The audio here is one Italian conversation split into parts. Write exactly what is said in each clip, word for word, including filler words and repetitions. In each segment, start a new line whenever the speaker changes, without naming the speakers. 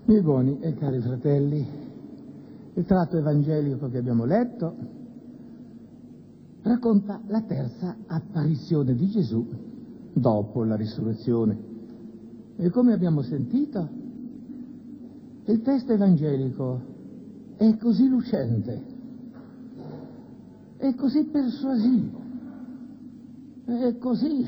Miei buoni e cari fratelli, il tratto evangelico che abbiamo letto racconta la terza apparizione di Gesù dopo la risurrezione. E come abbiamo sentito, il testo evangelico è così lucente, è così persuasivo, è così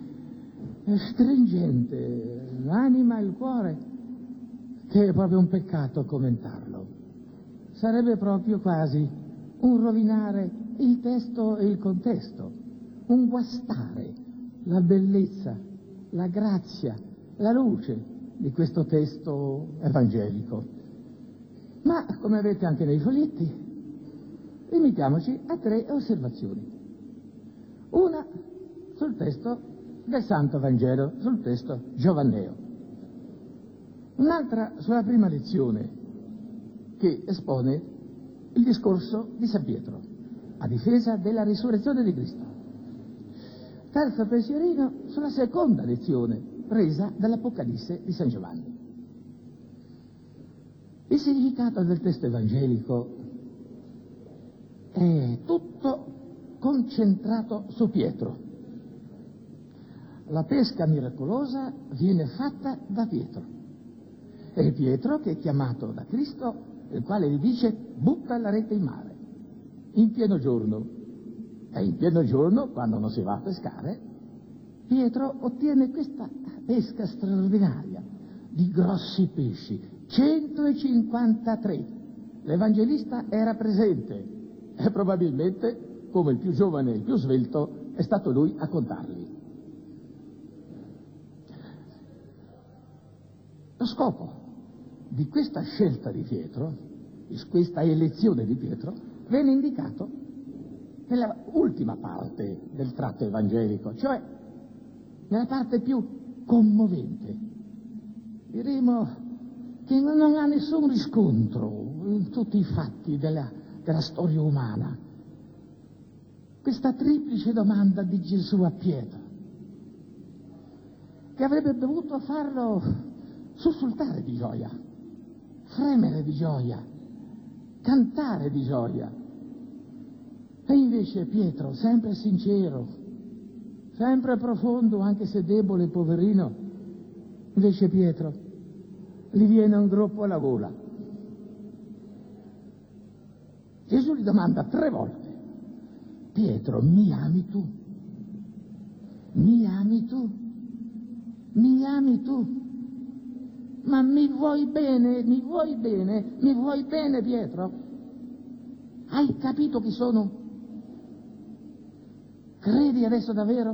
stringente l'anima e il cuore, che è proprio un peccato commentarlo. Sarebbe proprio quasi un rovinare il testo e il contesto, un guastare la bellezza, la grazia, la luce di questo testo evangelico. Ma, come avete anche nei foglietti, limitiamoci a tre osservazioni. Una sul testo del Santo Vangelo, sul testo giovanneo. Un'altra sulla prima lezione, che espone il discorso di San Pietro a difesa della risurrezione di Cristo. Terzo pensierino sulla seconda lezione presa dall'Apocalisse di San Giovanni. Il significato del testo evangelico è tutto concentrato su Pietro. La pesca miracolosa viene fatta da Pietro. È Pietro che è chiamato da Cristo, il quale gli dice: butta la rete in mare, in pieno giorno. E in pieno giorno, quando non si va a pescare, Pietro ottiene questa pesca straordinaria di grossi pesci, centocinquantatré. L'Evangelista era presente e probabilmente, come il più giovane e il più svelto, è stato lui a contarli. Lo scopo di questa scelta di Pietro, di questa elezione di Pietro, viene indicato nella ultima parte del tratto evangelico, cioè nella parte più commovente. Diremo che non ha nessun riscontro in tutti i fatti della, della storia umana. Questa triplice domanda di Gesù a Pietro, che avrebbe dovuto farlo sussultare di gioia, fremere di gioia, cantare di gioia. E invece Pietro, sempre sincero, sempre profondo, anche se debole e poverino, invece Pietro gli viene un groppo alla gola. Gesù gli domanda tre volte: Pietro, mi ami tu? Mi ami tu? Mi ami tu? Ma mi vuoi bene? Mi vuoi bene? Mi vuoi bene, Pietro? Hai capito chi sono? Credi adesso davvero?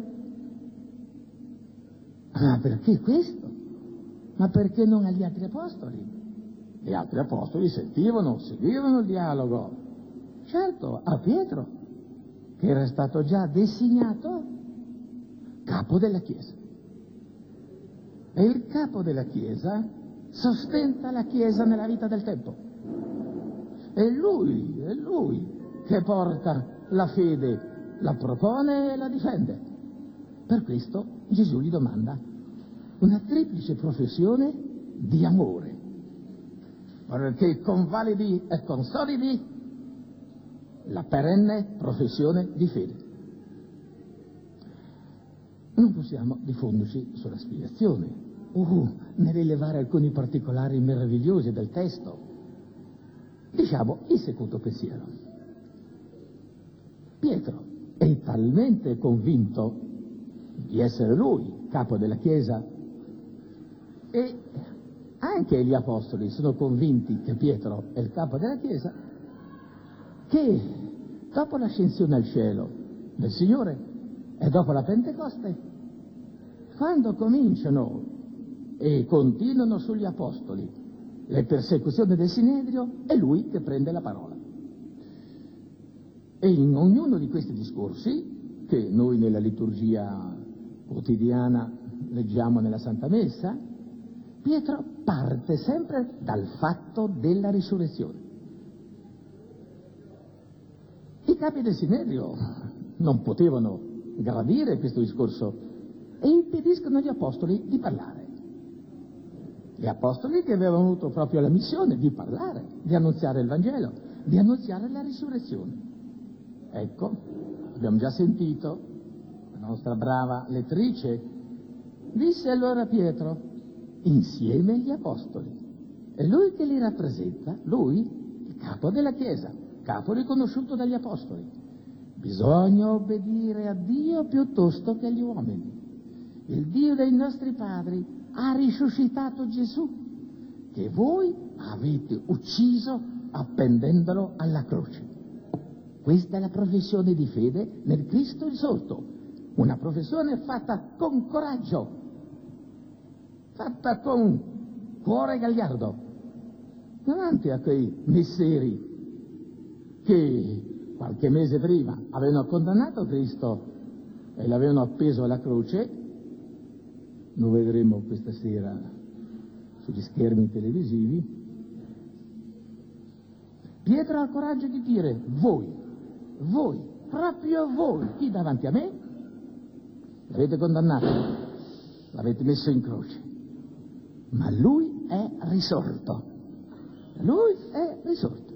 Ma perché questo? Ma perché non agli altri apostoli? Gli altri apostoli sentivano, seguivano il dialogo. Certo, a Pietro, che era stato già designato capo della Chiesa. E il capo della Chiesa sostenta la Chiesa nella vita del tempo. È lui, è lui che porta la fede, la propone e la difende. Per questo Gesù gli domanda una triplice professione di amore, perché convalidi e consolidi la perenne professione di fede. Non possiamo diffonderci sulla spiegazione o ne rilevare alcuni particolari meravigliosi del testo. Diciamo il secondo pensiero. Pietro è talmente convinto di essere lui capo della Chiesa, e anche gli apostoli sono convinti che Pietro è il capo della Chiesa, che dopo l'ascensione al cielo del Signore e dopo la Pentecoste, quando cominciano e continuano sugli apostoli le persecuzioni del Sinedrio, è lui che prende la parola. E in ognuno di questi discorsi, che noi nella liturgia quotidiana leggiamo nella Santa Messa, Pietro parte sempre dal fatto della risurrezione. I capi del Sinedrio non potevano gradire questo discorso e impediscono agli apostoli di parlare. Gli apostoli che avevano avuto proprio la missione di parlare, di annunziare il Vangelo, di annunziare la risurrezione. Ecco, abbiamo già sentito, la nostra brava lettrice disse allora a Pietro, insieme agli apostoli. È lui che li rappresenta, lui, il capo della Chiesa, capo riconosciuto dagli apostoli. Bisogna obbedire a Dio piuttosto che agli uomini. Il Dio dei nostri padri ha risuscitato Gesù, che voi avete ucciso appendendolo alla croce. Questa è la professione di fede nel Cristo risorto, una professione fatta con coraggio, fatta con cuore gagliardo, davanti a quei messeri che qualche mese prima avevano condannato Cristo e l'avevano appeso alla croce. Lo vedremo questa sera sugli schermi televisivi. Pietro ha il coraggio di dire, voi, voi, proprio voi, qui davanti a me, l'avete condannato, l'avete messo in croce, ma lui è risorto, lui è risorto.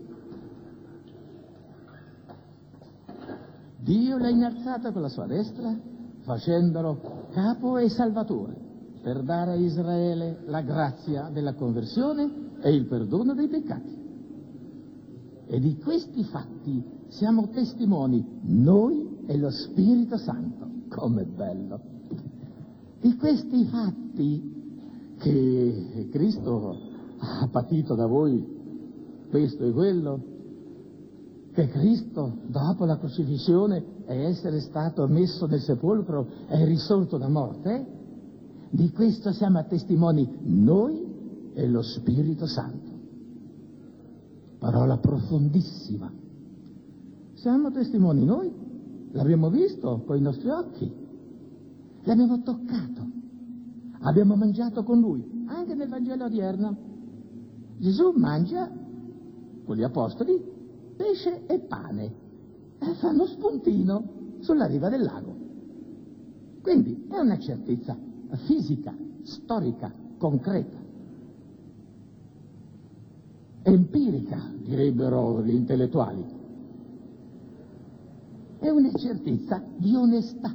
Dio l'ha innalzato con la sua destra, facendolo capo e salvatore, per dare a Israele la grazia della conversione e il perdono dei peccati. E di questi fatti siamo testimoni, noi e lo Spirito Santo. Com'è bello! Di questi fatti che Cristo ha patito da voi, questo e quello, che Cristo, dopo la crocifissione e essere stato messo nel sepolcro, è risorto da morte, di questo siamo testimoni noi e lo Spirito Santo. Parola profondissima. Siamo testimoni noi, l'abbiamo visto con i nostri occhi, l'abbiamo toccato, abbiamo mangiato con lui, anche nel Vangelo odierno. Gesù mangia con gli apostoli pesce e pane e fanno spuntino sulla riva del lago. Quindi è una certezza fisica, storica, concreta, empirica, direbbero gli intellettuali. È una certezza di onestà.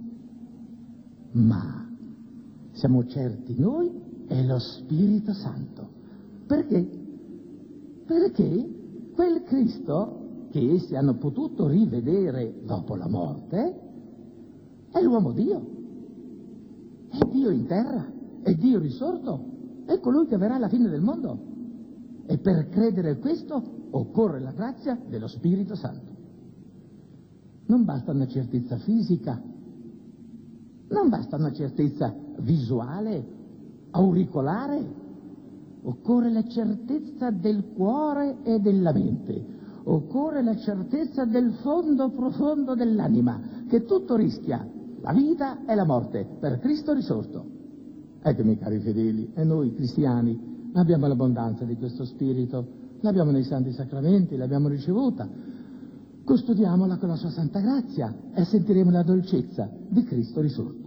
Ma siamo certi noi e lo Spirito Santo. Perché? Perché quel Cristo che essi hanno potuto rivedere dopo la morte è l'uomo Dio. È Dio in terra, è Dio risorto, è colui che verrà alla fine del mondo. E per credere a questo occorre la grazia dello Spirito Santo. Non basta una certezza fisica, non basta una certezza visuale, auricolare, occorre la certezza del cuore e della mente, occorre la certezza del fondo profondo dell'anima, che tutto rischia, la vita e la morte, per Cristo risorto. Eccomi, cari fedeli, e noi cristiani abbiamo l'abbondanza di questo Spirito, l'abbiamo nei Santi Sacramenti, l'abbiamo ricevuta, custodiamola con la sua Santa Grazia e sentiremo la dolcezza di Cristo risorto.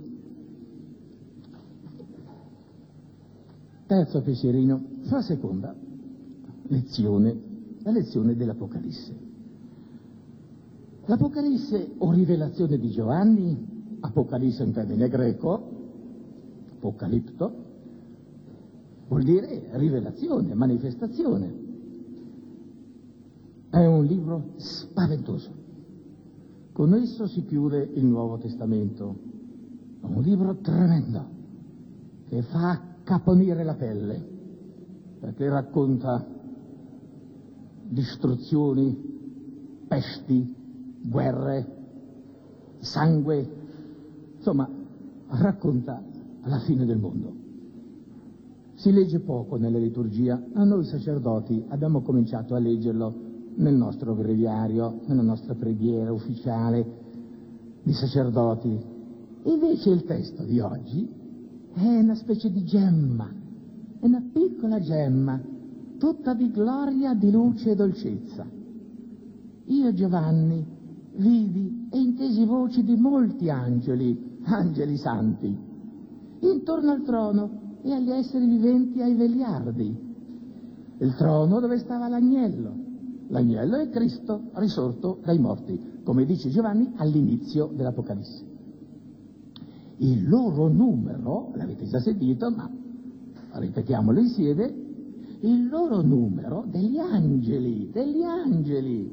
Terzo pensierino, la seconda lezione, la lezione dell'Apocalisse. L'Apocalisse o rivelazione di Giovanni, Apocalisse in termine greco, Apocalipto, vuol dire rivelazione, manifestazione. È un libro spaventoso. Con esso si chiude il Nuovo Testamento. È un libro tremendo che fa caponire la pelle, perché racconta distruzioni, pesti, guerre, sangue, insomma racconta la fine del mondo. Si legge poco nella liturgia, ma noi sacerdoti abbiamo cominciato a leggerlo nel nostro breviario, nella nostra preghiera ufficiale di sacerdoti. Invece il testo di oggi è una specie di gemma, è una piccola gemma, tutta di gloria, di luce e dolcezza. Io, Giovanni, vidi e intesi voci di molti angeli, angeli santi, intorno al trono e agli esseri viventi ai vegliardi. Il trono dove stava l'agnello. L'agnello è Cristo risorto dai morti, come dice Giovanni all'inizio dell'Apocalisse. Il loro numero, l'avete già sentito, ma ripetiamolo insieme, il loro numero degli angeli, degli angeli.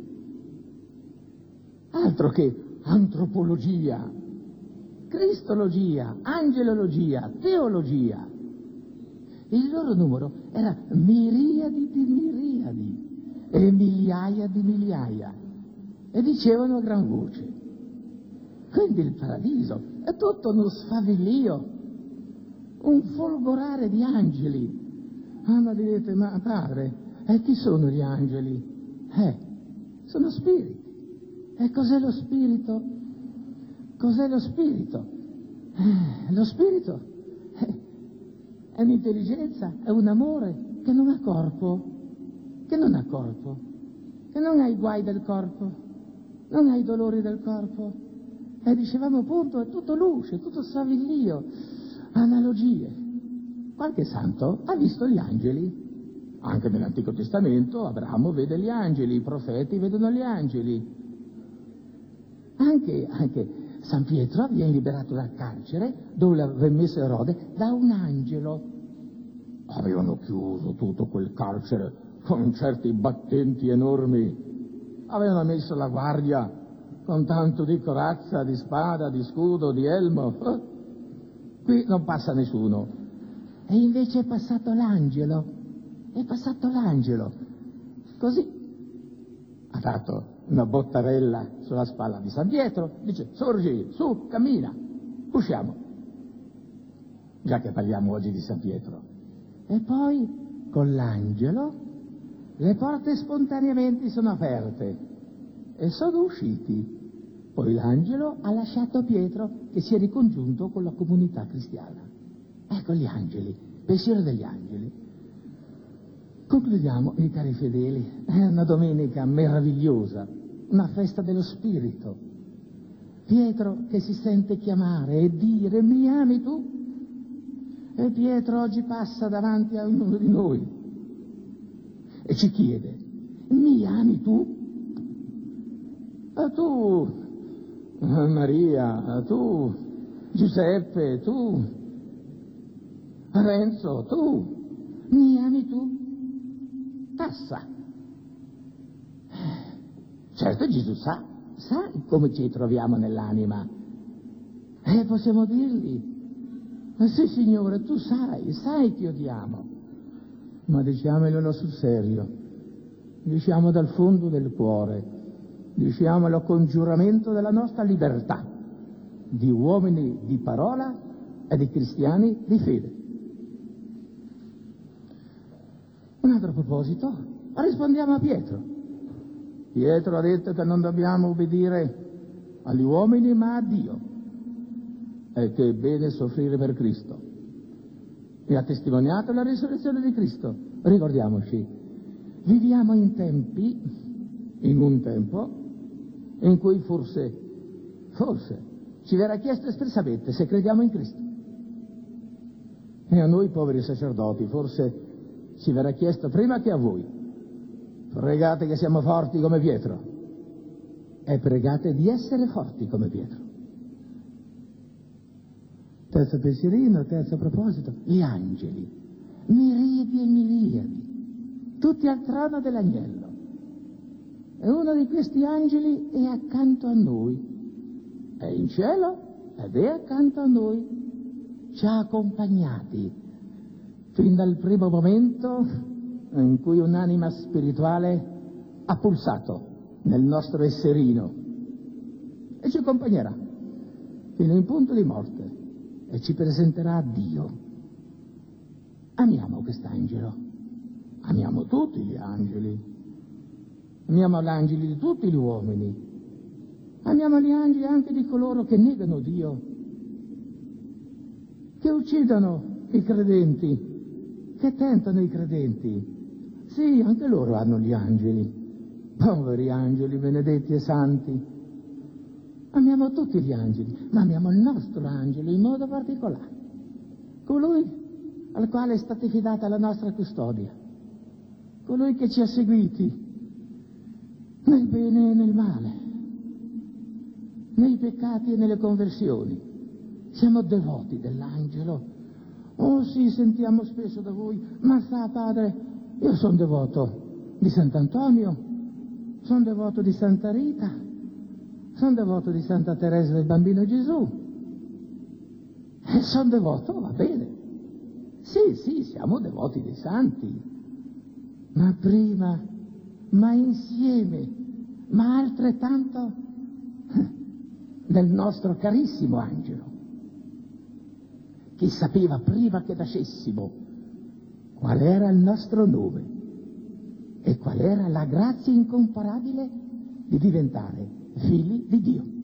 Altro che antropologia, cristologia, angelologia, teologia. Il loro numero era miriadi di miriadi e migliaia di migliaia, e dicevano a gran voce. Quindi il paradiso è tutto uno sfavillio, un folgorare di angeli. Ah, ma direte, ma padre, e chi sono gli angeli? Eh, sono spiriti. E cos'è lo spirito? Cos'è lo spirito? Eh, lo spirito eh, è un'intelligenza, è un amore che non ha corpo, che non ha corpo, che non ha i guai del corpo, non ha i dolori del corpo. E dicevamo appunto, è tutto luce, tutto savillio, analogie. Qualche santo ha visto gli angeli. Anche nell'Antico Testamento Abramo vede gli angeli, i profeti vedono gli angeli. Anche, anche San Pietro viene liberato dal carcere, dove l'aveva messo Erode, da un angelo. Avevano chiuso tutto quel carcere con certi battenti enormi. Avevano messo la guardia con tanto di corazza, di spada, di scudo, di elmo. Eh? Qui non passa nessuno. E invece è passato l'angelo. È passato l'angelo. Così ha dato una bottarella sulla spalla di San Pietro, dice: sorgi, su, cammina, usciamo. Già che parliamo oggi di San Pietro. E poi, con l'angelo, le porte spontaneamente sono aperte e sono usciti. Poi l'angelo ha lasciato Pietro, che si è ricongiunto con la comunità cristiana. Ecco gli angeli, pensiero degli angeli. Concludiamo, miei cari fedeli, è una domenica meravigliosa, una festa dello Spirito. Pietro che si sente chiamare e dire: mi ami tu? E Pietro oggi passa davanti a ognuno di noi e ci chiede: mi ami tu? E tu, Maria, tu, Giuseppe, tu, Renzo, tu, mi ami tu? Passa. Certo, Gesù sa, sa come ci troviamo nell'anima. E possiamo dirgli: ma sì, Signore, tu sai, sai che io ti amo. Ma diciamolo sul serio, diciamo dal fondo del cuore, diciamolo con giuramento della nostra libertà, di uomini di parola e di cristiani di fede. Un altro proposito, rispondiamo a Pietro. Pietro ha detto che non dobbiamo obbedire agli uomini ma a Dio, e che è bene soffrire per Cristo. E ha testimoniato la risurrezione di Cristo. Ricordiamoci, viviamo in tempi, in un tempo, in cui forse, forse, ci verrà chiesto espressamente se crediamo in Cristo. E a noi poveri sacerdoti forse ci verrà chiesto prima che a voi: pregate che siamo forti come Pietro, e pregate di essere forti come Pietro. Terzo pensierino, terzo proposito, gli angeli, miriadi e miliardi, tutti al trono dell'agnello. E uno di questi angeli è accanto a noi, è in cielo ed è accanto a noi, ci ha accompagnati fin dal primo momento in cui un'anima spirituale ha pulsato nel nostro esserino, e ci accompagnerà fino in punto di morte e ci presenterà a Dio. Amiamo quest'angelo, amiamo tutti gli angeli, amiamo gli angeli di tutti gli uomini, amiamo gli angeli anche di coloro che negano Dio, che uccidono i credenti, che tentano i credenti. Sì, anche loro hanno gli angeli, poveri angeli benedetti e santi. Amiamo tutti gli angeli, ma amiamo il nostro angelo in modo particolare, colui al quale è stata affidata la nostra custodia, colui che ci ha seguiti nel bene e nel male, nei peccati e nelle conversioni. Siamo devoti dell'angelo. Oh sì, sentiamo spesso da voi, ma sa padre, io sono devoto di Sant'Antonio, sono devoto di Santa Rita, sono devoto di Santa Teresa del Bambino Gesù, e sono devoto, va bene. Sì, sì, siamo devoti dei santi, ma prima, ma insieme, ma altrettanto del nostro carissimo angelo, che sapeva prima che nascessimo qual era il nostro nome e qual era la grazia incomparabile di diventare figli di Dio.